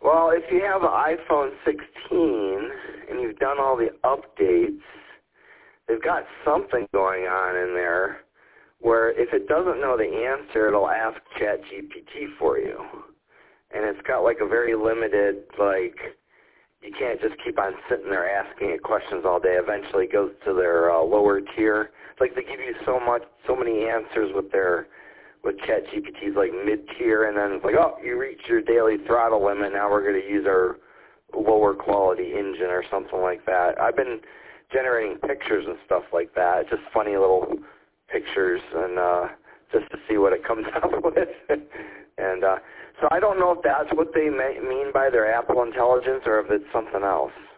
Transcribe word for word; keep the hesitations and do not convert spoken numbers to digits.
Well, if you have an iPhone sixteen and you've done all the updates, they've got something going on in there where if it doesn't know the answer, it'll ask ChatGPT for you. And it's got like a very limited, like, you can't just keep on sitting there asking it questions all day. Eventually it goes to their uh, lower tier. It's like they give you so much, so many answers with their, with ChatGPT's like mid-tier, and then it's like, oh, you reached your daily throttle limit, now we're going to use our lower quality engine or something like that. I've been generating pictures and stuff like that, just funny little pictures, and uh, just to see what it comes up with. and uh, so I don't know if that's what they may mean by their Apple Intelligence or if it's something else.